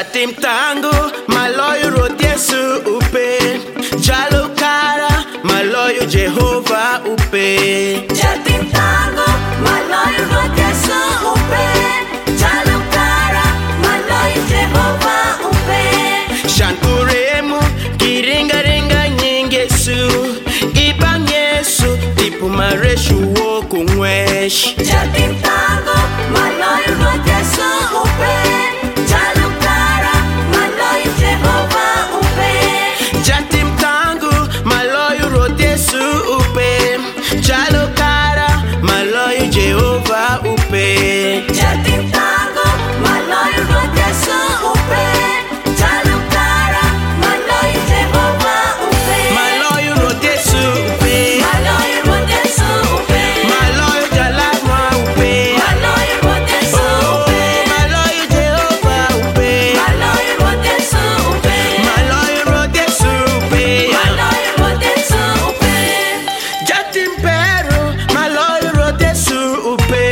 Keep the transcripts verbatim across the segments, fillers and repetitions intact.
Jatim tangu maloyo rotesu upe, jalo kara maloyo Jehova upe. Jatim tangu maloyo rotesu upe, jalo kara maloyo Jehova upe. Shankuremu kiringa ringa nyingesu, ibang Yesu tipu mareshu woku ngwesh. Jatim tangu maloyo rotesu upe, jalo kara maloyo Jehova upe. Jatim tangu maloyo rotesu upe, jalo kara maloyo Jehova upe. Jatim tangu maloyo rotesu upe, jalo kara maloyo Jehova upe. Maloyo rotesu upe, Maloyo rotesu upe, maloyo jalama upe. maloyo rotesu upe, Maloyo Jehova upe, maloyo rotesu upe, maloyo rotesu upe. maloyo rotesu upe. Jatim pero maloyo rotesu upe,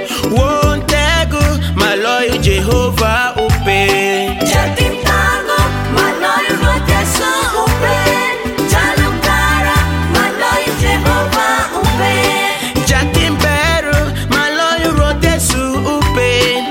wontegu maloyo Jehova upe. Jatim tangu maloyo rotesu upe, jalo kara maloyo Jehova upe. Jatim pero maloyo rotesu upe,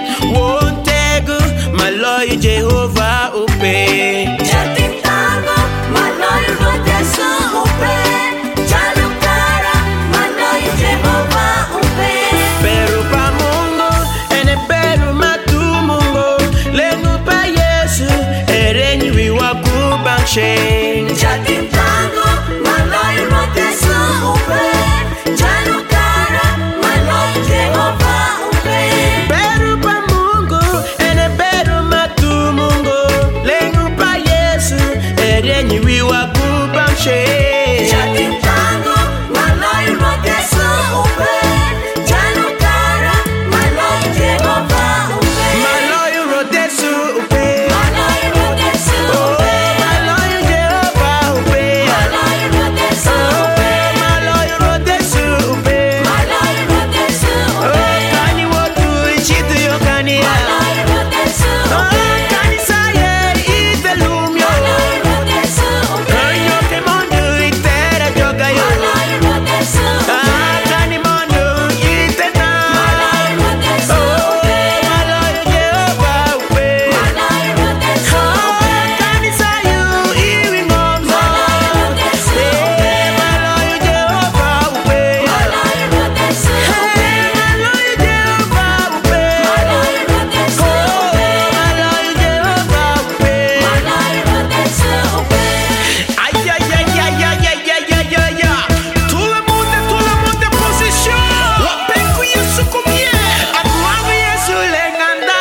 wontegu maloyo Jehova upe. Jatim tangu maloyo rotesu upe, jalo kara maloyo Jehova upe. Pero pa Mungu, ene pero matu Mungu, lengu pa Yesu, erenyi wiwa kubangshe. Jatim tangu maloyo rotesu upe, jalo kara maloyo Jehova upe. Pero pa Mungu, ene pero matu Mungu, lengu pa Yesu, erenyi wiwa kubangshe. Jatim tangu maloyo rotesu upe, jalo kara maloyo Jehova upe. Maloyo rotesu upe, Maloyo rotesu upe, maloyo Jehova upe. maloyo rotesu upe, Maloyo rotesu upe, maloyo rotesu upe, kani wotu ichitu yo kani ya. maloyo rotesu upe, Kani saye itelumyo, maloyo rotesu upe, kanyo ke mondu itera joga yo. maloyo rotesu upe, Kani mondu itena, maloyo rotesu upe, maloyo Jehova upe. maloyo rotesu upe, Kani sayu iwi ngomzo, maloyo rotesu upe, maloyo Jehova upe. maloyo rotesu upe, Maloyo Jehova upe. maloyo rotesu upe, Maloyo Jehova upe. maloyo rotesu upe. Aïe aïe aïe aïe aïe aïe aïe aïe aïe. Tout le monde, tout le monde en position. Wapengu Yesu kumye. Atwangu Yesu lenganda.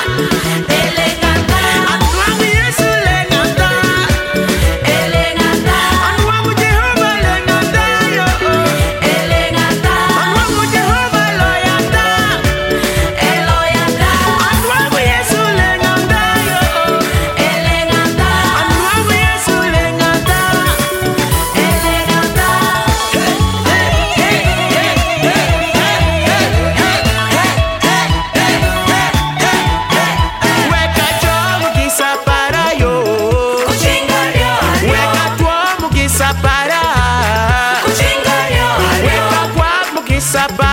Elenganda, Atwangu Yesu lenganda. elenganda, Atwangu Jehova lenganda yo. elenganda, Atwangu Jehova loyanda. eloyanda, Atwangu Yesu lenganda yo. elenganda, Atwangu Yesu lenganda. elenganda. Weka jomu kisapara yo. Kuchingario ario, Weka tuomu kisapara. kuchingario ario, Weka kwa mukisapa